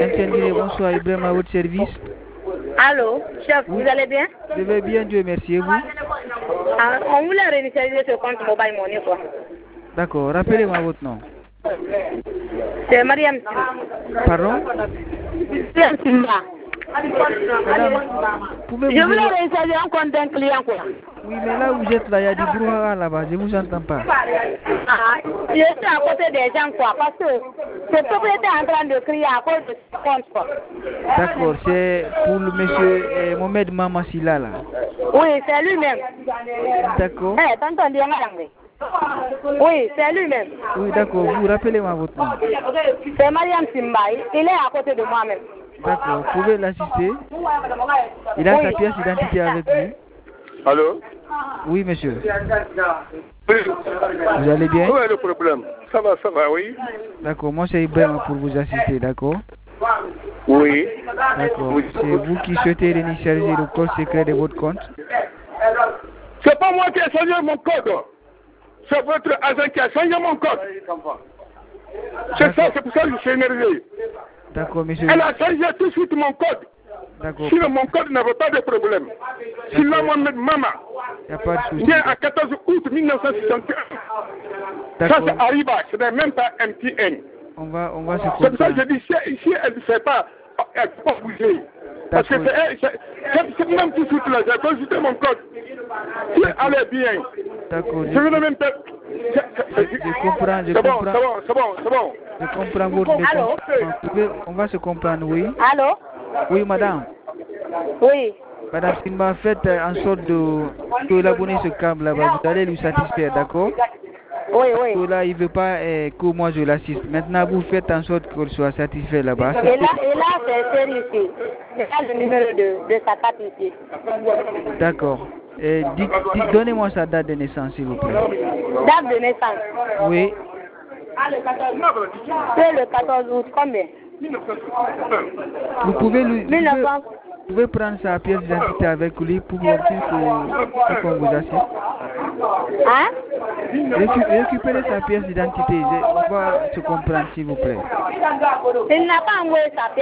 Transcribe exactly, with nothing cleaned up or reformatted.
Tiendine, bonsoir Ibrahim à votre service. Allô, chef, oui. Vous allez bien? Je vais bien, Dieu merci. Et vous? Ah, on voulait réinitialiser ce compte mobile money, quoi. D'accord, rappelez-moi votre nom. C'est Mariam. Pardon? Mariam Simba. Madame, pouvez-vous... Je voulais réinitialiser un compte d'un client, quoi. Oui, mais là où vous êtes là, il y a du brouhaha là-bas, je ne vous entends pas. Ah, je suis à côté des gens, quoi, parce que ce propriétaire est en train de crier à cause de ce compte, quoi. D'accord, c'est pour le monsieur eh, Mohamed Mamassila, là. Oui, c'est lui-même. D'accord. Eh, tonton Diangarangé. Oui, c'est lui-même. Oui, d'accord, vous rappelez-moi votre nom. C'est Mariam Simba, il est à côté de moi-même. D'accord, vous pouvez l'assister. Il a Oui. sa pièce d'identité avec vous. Allô? Oui, monsieur. Oui. Vous allez bien? Où est le problème? Ça va, ça va, oui. D'accord, moi c'est Ibrahim pour vous assister, d'accord? Oui. D'accord, Oui. c'est vous qui souhaitez réinitialiser le code secret de votre compte? C'est pas moi qui ai changé mon code. C'est votre agent qui a changé mon code. C'est ça, c'est pour ça que je suis énervé. D'accord, monsieur. Elle a changé tout de suite mon code. D'accord. Sinon, mon code n'avait pas de problème. Sinon, Mohamed Mama, Il n'y a pas de souci. né à quatorze août mille neuf cent soixante et un. Ça, c'est Arriba, ce n'est même pas M T N. On va, on va se C'est pour ça que comprendre. je dis, si, si elle ne fait pas, elle ne peut pas bouger. Parce que c'est elle, c'est même tout de suite là, j'ai consulté mon code. Si elle allait bien, D'accord. je ne vais même pas. Je, je comprends, je C'est bon, comprends. c'est bon, c'est bon, c'est bon. Je comprends votre Allô? mécontentement. On va se comprendre, oui. Allô? Oui, madame. Oui. Madame Simba, faites en sorte de, de l'abonner ce câble là-bas. Vous allez lui satisfaire, d'accord? Oui, oui. Parce que là, il ne veut pas eh, que moi je l'assiste. Maintenant, vous faites en sorte qu'il soit satisfait là-bas. Et là, et là c'est ici. C'est là le numéro de, de sa carte ici. D'accord. Eh, dites- dites- Donnez-moi sa date de naissance, s'il vous plaît. Date de naissance. Oui. C'est le quatorze août, combien? Vous pouvez, lui, vous mille neuf cents. pouvez, vous pouvez prendre sa pièce d'identité avec lui pour dire que- qu'on vous assiste. Hein? Récu- Récupérez sa pièce d'identité. Je- On va se comprendre, s'il vous plaît. Il n'a pas envoyé sa pièce.